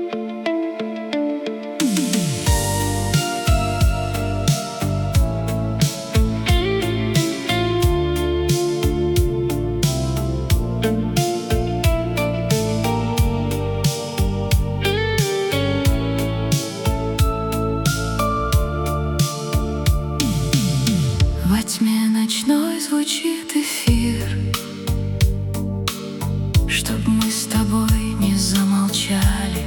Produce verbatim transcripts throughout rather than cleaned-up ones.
Во тьме ночной звучит эфир, чтоб мы с тобой не замолчали.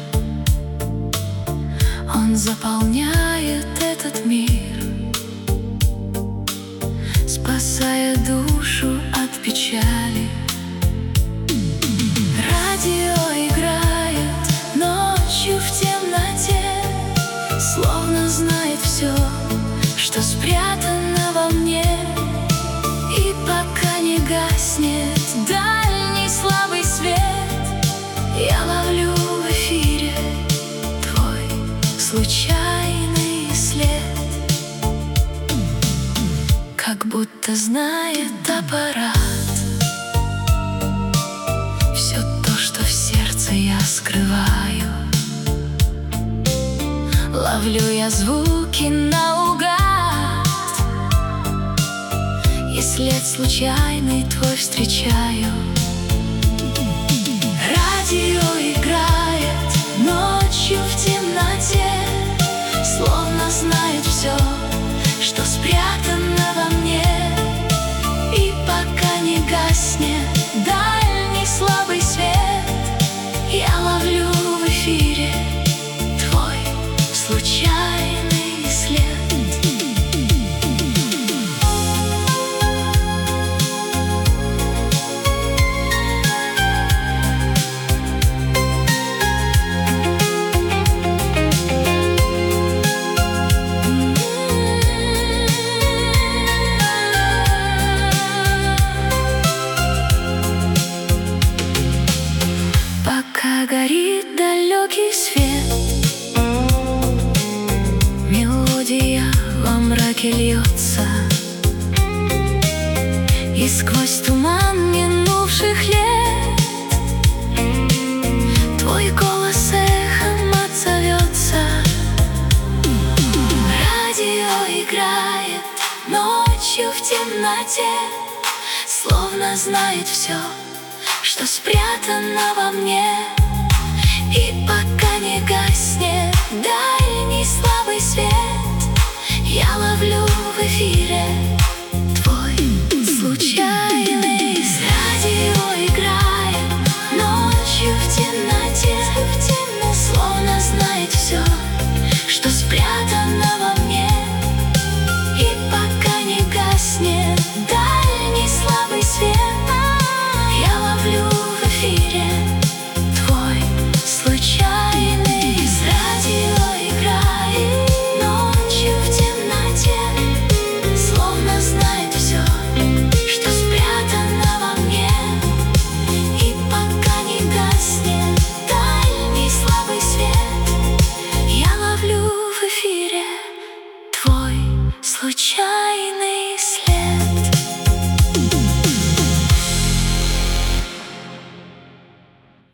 Он заполняет этот мир, спасая душу от печали. Радио играет ночью в темноте, словно знает все, что спрятано во мне. И пока не гаснет дальний слабый свет, я ловлю в эфире твой случайный след. Как будто знает аппарат все то, что в сердце я скрываю. Ловлю я звуки наугад, и след случайный твой встречаю. Радио играет ночью в темноте, словно знает все, что спрятано во мне. И пока не гаснет дальний слабый свет, я ловлю в эфире твой случайный след. Пока горит далекий свет, мелодия во мраке льется, и сквозь туман минувших лет твой голос эхом отзовется. Радио играет ночью в темноте, словно знает все, что спрятано во мне.